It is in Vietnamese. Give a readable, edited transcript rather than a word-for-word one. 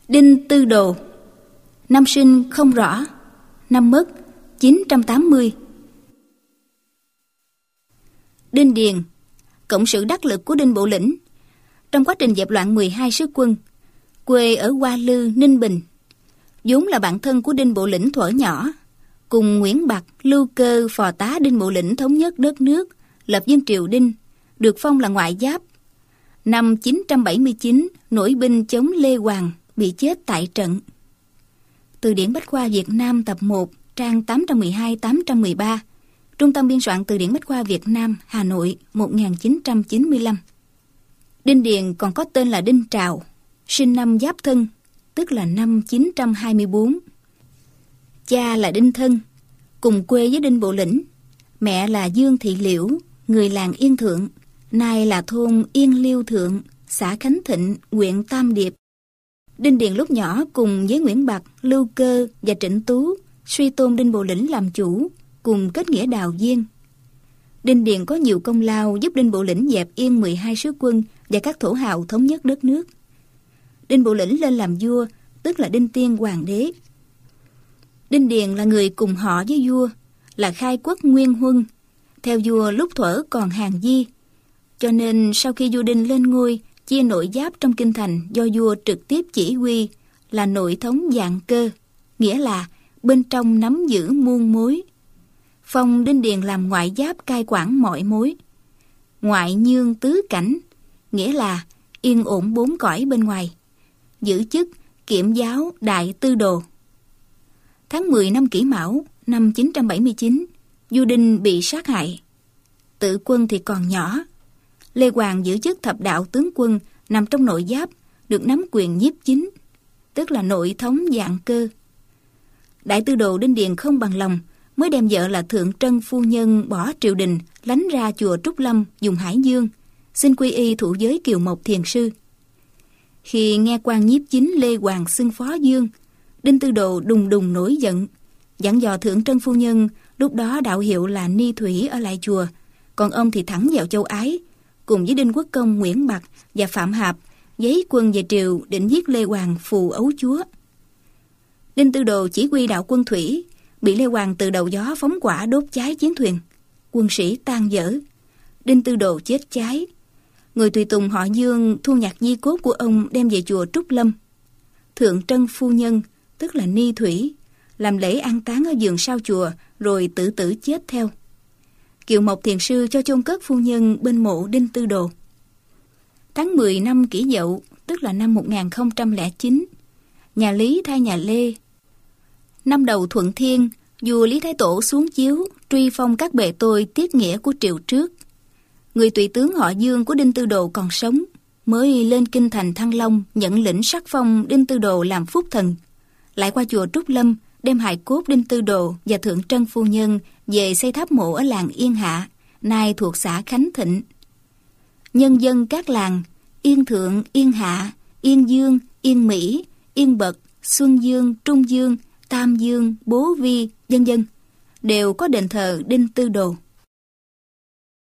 Đinh Tư Đồ. Năm sinh không rõ, năm mất 980. Đinh Điền, cộng sự đắc lực của Đinh Bộ Lĩnh trong quá trình dẹp loạn 12 sứ quân, quê ở Hoa Lư, Ninh Bình, vốn là bạn thân của Đinh Bộ Lĩnh thuở nhỏ, cùng Nguyễn Bạc, Lưu Cơ, phò tá Đinh Bộ Lĩnh thống nhất đất nước, lập dân triều Đinh, được phong là ngoại giáp. Năm 979, nổi binh chống Lê Hoàng, bị chết tại trận. Từ điển Bách khoa Việt Nam tập 1, trang 812-813, Trung tâm biên soạn Từ điển Bách khoa Việt Nam, Hà Nội, 1995. Đinh Điền còn có tên là Đinh Trào, sinh năm Giáp Thân, tức là năm 924. Cha là Đinh Thân, cùng quê với Đinh Bộ Lĩnh. Mẹ là Dương Thị Liễu, người làng Yên Thượng, nay là thôn Yên Liêu Thượng, xã Khánh Thịnh, huyện Tam Điệp. Đinh Điền lúc nhỏ cùng với Nguyễn Bạc, Lưu Cơ và Trịnh Tú suy tôn Đinh Bộ Lĩnh làm chủ, cùng kết nghĩa đào viên. Đinh Điền có nhiều công lao giúp Đinh Bộ Lĩnh dẹp yên 12 sứ quân và các thổ hào thống nhất đất nước. Đinh Bộ Lĩnh lên làm vua, tức là Đinh Tiên Hoàng đế. Đinh Điền là người cùng họ với vua, là khai quốc nguyên huân, theo vua lúc thuở còn Hàn Di. Cho nên sau khi vua Đinh lên ngôi, chia nội giáp trong kinh thành do vua trực tiếp chỉ huy là nội thống vạn cơ, nghĩa là bên trong nắm giữ muôn mối. Phong Đinh Điền làm ngoại giáp cai quản mọi mối. Ngoại nhương tứ cảnh, nghĩa là yên ổn bốn cõi bên ngoài. Giữ chức kiểm giáo đại tư đồ. Tháng 10 năm Kỷ Mão, năm 979, vua Đinh bị sát hại. Tự quân thì còn nhỏ. Lê Hoàng giữ chức thập đạo tướng quân nằm trong nội giáp, được nắm quyền nhiếp chính, tức là nội thống vạn cơ. Đại tư đồ Đinh Điền không bằng lòng, mới đem vợ là Thượng Trân phu nhân bỏ triều đình, lánh ra chùa Trúc Lâm, vùng Hải Dương, xin quy y thụ giới Kiều Mộc thiền sư. Khi nghe quan nhiếp chính Lê Hoàng xưng phó dương, Đinh Tư Đồ đùng đùng nổi giận, dặn dò Thượng Trân phu nhân lúc đó đạo hiệu là Ni Thủy ở lại chùa, còn ông thì thẳng vào châu Ái, cùng với Đinh Quốc Công, Nguyễn Bạc và Phạm Hạp giấy quân về triều định giết Lê Hoàng phù ấu chúa. Đinh Tư Đồ chỉ huy đạo quân thủy, bị Lê Hoàng từ đầu gió phóng hỏa đốt cháy chiến thuyền, quân sĩ tan vỡ. Đinh Tư Đồ chết cháy. Người tùy tùng họ Dương thu nhặt di cốt của ông đem về chùa Trúc Lâm. Thượng Trân phu nhân, tức là Ni Thủy, làm lễ an táng ở vườn sau chùa rồi tự tử chết theo. Kiều Mộc thiền sư cho chôn cất phu nhân bên mộ Đinh Tư Đồ. Tháng 10 năm Kỷ Dậu, tức là năm 1009, nhà Lý thay nhà Lê. Năm đầu Thuận Thiên, vua Lý Thái Tổ xuống chiếu truy phong các bề tôi tiết nghĩa của triều trước. Người tùy tướng họ Dương của Đinh Tư Đồ còn sống, mới lên kinh thành Thăng Long nhận lĩnh sắc phong Đinh Tư Đồ làm phúc thần, lại qua chùa Trúc Lâm đem hài cốt Đinh Tư Đồ và Thượng Trân phu nhân về xây tháp mộ ở làng Yên Hạ, nay thuộc xã Khánh Thịnh. Nhân dân các làng Yên Thượng, Yên Hạ, Yên Dương, Yên Mỹ, Yên Bật, Xuân Dương, Trung Dương, Tam Dương, Bố Vi, vân vân đều có đền thờ Đinh Tư Đồ.